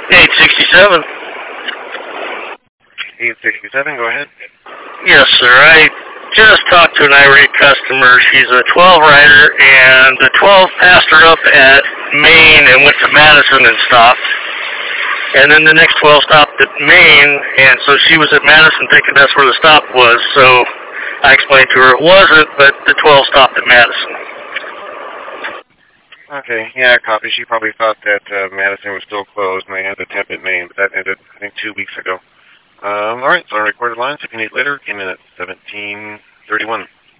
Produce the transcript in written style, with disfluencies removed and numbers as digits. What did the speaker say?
867. 867, go ahead. Yes, sir. I just talked to an irate customer. She's a 12 rider, and the 12 passed her up at Maine and went to Madison and stopped. And then the next 12 stopped at Maine, and so she was at Madison thinking that's where the stop was. So I explained to her it wasn't, but the 12 stopped at Madison. Okay, yeah, copy. She probably thought that Madison was still closed, and they had the temp at Maine, but that ended, I think, 2 weeks ago. All right, so on recorded lines, if you need later, came in at 1731.